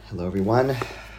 Hello, everyone. I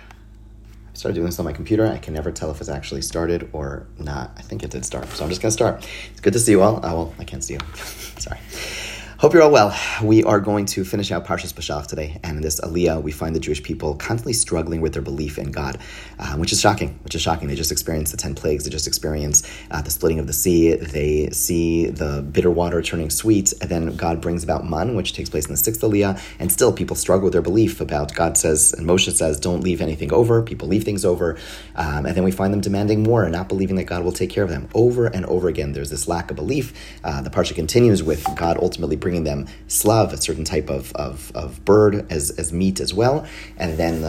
started doing this on my computer. I can never tell if it's actually started or not. I think it did start, so I'm just going to start. It's good to see you all. Oh, well, I can't see you. Sorry. Hope you're all well. We are going to finish out Parshas Beshalach today, and in this Aliyah, we find the Jewish people constantly struggling with their belief in God, which is shocking. They just experienced the 10 plagues. They just experienced the splitting of the sea. They see the bitter water turning sweet, and then God brings about man, which takes place in the 6th Aliyah, and still people struggle with their belief about God says, and Moshe says, don't leave anything over. People leave things over, and then we find them demanding more and not believing that God will take care of them. Over and over again, there's this lack of belief. The Parsha continues with God ultimately bringing them slav, a certain type of bird as meat as well, and then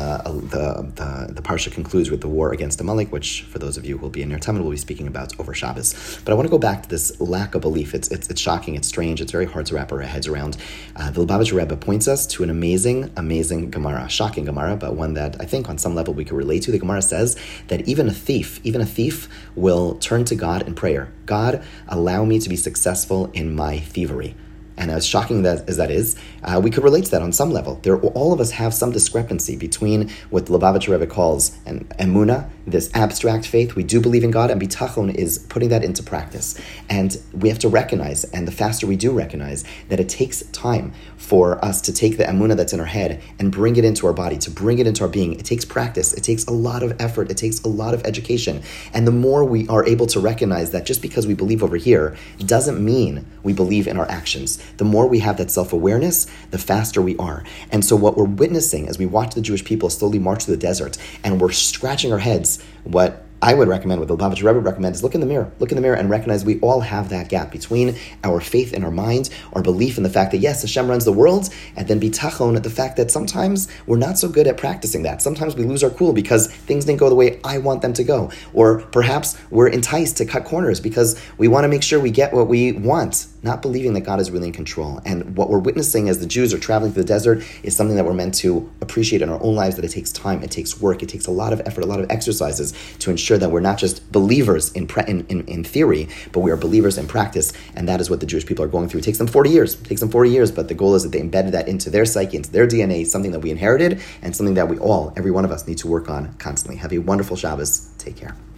the parsha concludes with the war against Amalek, which for those of you who will be in Ner Tamid, we'll be speaking about over Shabbos. But I want to go back to this lack of belief. It's shocking, it's strange, it's very hard to wrap our heads around. The Lubavitcher Rebbe points us to an amazing Gemara, shocking Gemara, but one that I think on some level we can relate to. The Gemara says that even a thief will turn to God in prayer. God, allow me to be successful in my thievery. And as shocking as that is, we could relate to that on some level. All of us have some discrepancy between what the Lubavitcher Rebbe calls an emunah, this abstract faith. We do believe in God, and bitachon is putting that into practice. And we have to recognize, and the faster we do recognize, that it takes time for us to take the emunah that's in our head and bring it into our body, to bring it into our being. It takes practice. It takes a lot of effort. It takes a lot of education. And the more we are able to recognize that just because we believe over here doesn't mean we believe in our actions. The more we have that self-awareness, the faster we are. And so what we're witnessing as we watch the Jewish people slowly march through the desert, and we're scratching our heads, what I would recommend, what the Lubavitcher Rebbe recommends, is look in the mirror and recognize we all have that gap between our faith in our mind, our belief in the fact that yes, Hashem runs the world, and then bitachon at the fact that sometimes we're not so good at practicing that. Sometimes we lose our cool because things didn't go the way I want them to go. Or perhaps we're enticed to cut corners because we want to make sure we get what we want, not believing that God is really in control. And what we're witnessing as the Jews are traveling through the desert is something that we're meant to appreciate in our own lives, that it takes time, it takes work, it takes a lot of effort, a lot of exercises to ensure that we're not just believers in theory, but we are believers in practice, and that is what the Jewish people are going through. It takes them 40 years, but the goal is that they embedded that into their psyche, into their DNA, something that we inherited, and something that we all, every one of us, need to work on constantly. Have a wonderful Shabbos. Take care.